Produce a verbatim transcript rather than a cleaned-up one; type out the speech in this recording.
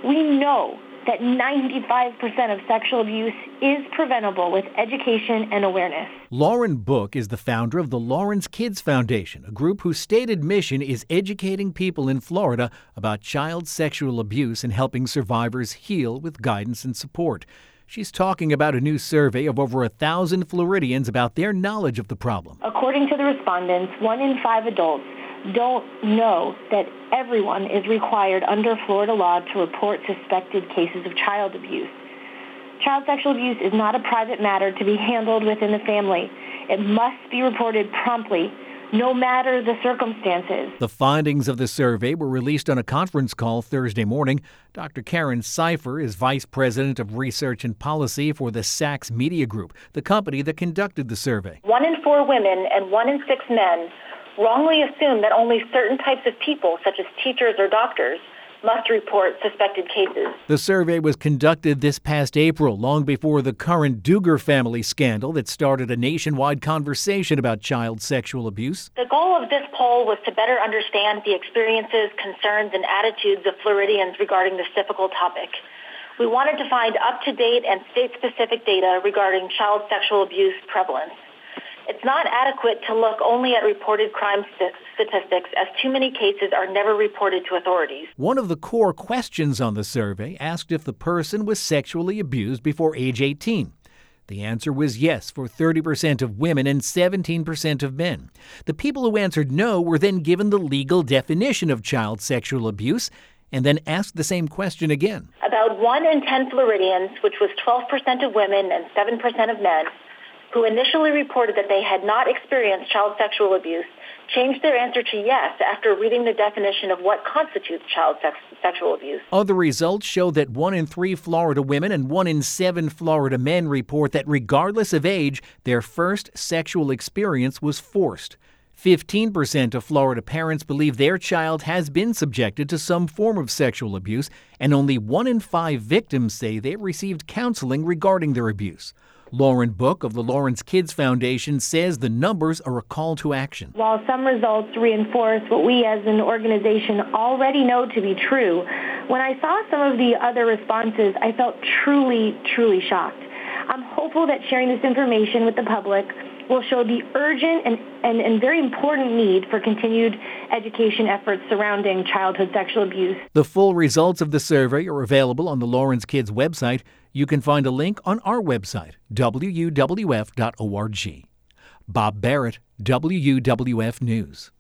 We know that ninety-five percent of sexual abuse is preventable with education and awareness. Lauren Book is the founder of the Lawrence Kids Foundation, a group whose stated mission is educating people in Florida about child sexual abuse and helping survivors heal with guidance and support. She's talking about a new survey of over a thousand Floridians about their knowledge of the problem. According to the respondents, one in five adults don't know that everyone is required under Florida law to report suspected cases of child abuse. Child sexual abuse is not a private matter to be handled within the family. It must be reported promptly, no matter the circumstances. The findings of the survey were released on a conference call Thursday morning. Doctor Karen Seifer is Vice President of Research and Policy for the Sachs Media Group, the company that conducted the survey. One in four women and one in six men wrongly assume that only certain types of people, such as teachers or doctors, must report suspected cases. The survey was conducted this past April, long before the current Duggar family scandal that started a nationwide conversation about child sexual abuse. The goal of this poll was to better understand the experiences, concerns, and attitudes of Floridians regarding this difficult topic. We wanted to find up-to-date and state-specific data regarding child sexual abuse prevalence. It's not adequate to look only at reported crime st- statistics, as too many cases are never reported to authorities. One of the core questions on the survey asked if the person was sexually abused before age eighteen. The answer was yes for thirty percent of women and seventeen percent of men. The people who answered no were then given the legal definition of child sexual abuse and then asked the same question again. About one in ten Floridians, which was twelve percent of women and seven percent of men, who initially reported that they had not experienced child sexual abuse, changed their answer to yes after reading the definition of what constitutes child sex- sexual abuse. Other results show that one in three Florida women and one in seven Florida men report that regardless of age, their first sexual experience was forced. fifteen percent of Florida parents believe their child has been subjected to some form of sexual abuse, and only one in five victims say they received counseling regarding their abuse. Lauren Book of the Lawrence Kids Foundation says the numbers are a call to action. While some results reinforce what we as an organization already know to be true, when I saw some of the other responses, I felt truly, truly shocked. I'm hopeful that sharing this information with the public will show the urgent and, and, and very important need for continued education efforts surrounding childhood sexual abuse. The full results of the survey are available on the Lawrence Kids website. You can find a link on our website, W U W F dot org. Bob Barrett, W U W F News.